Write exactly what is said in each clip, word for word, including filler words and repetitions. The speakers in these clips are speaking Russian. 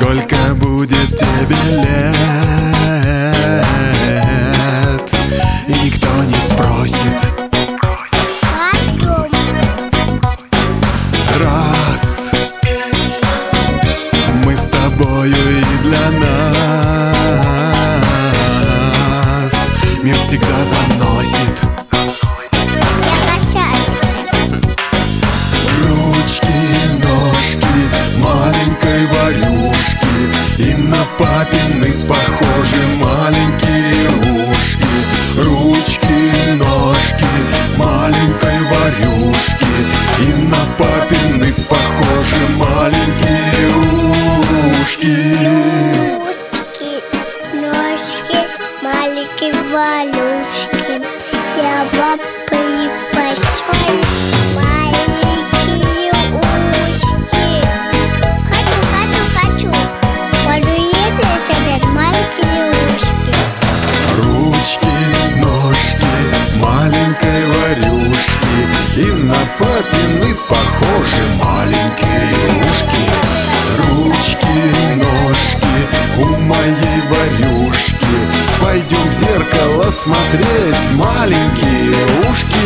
Сколько будет тебе лет? И никто не спросит. Раз мы с тобою, и для нас мир всегда заносит. Ручки, ножки маленькой Варюшки, и на папины похожи маленькие ушки. Ручки, ножки маленькой Варюшки, и на папины похожи маленькие ушки. Ручки, ножки маленькой Варюшки, я папы большой. Маленькие ушки. Хочу, хочу, хочу. Подуеты сидят маленькие ушки. Ручки, ножки маленькой Варюшки, и на папины похожи маленькие ушки. Ручки, ножки у моей Варюшки, пойдем в зеркало смотреть маленькие ушки.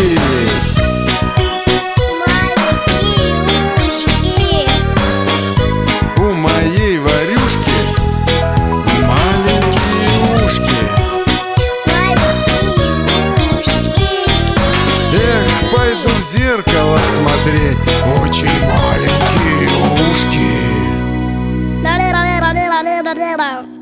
В зеркало смотреть очень маленькие ушки.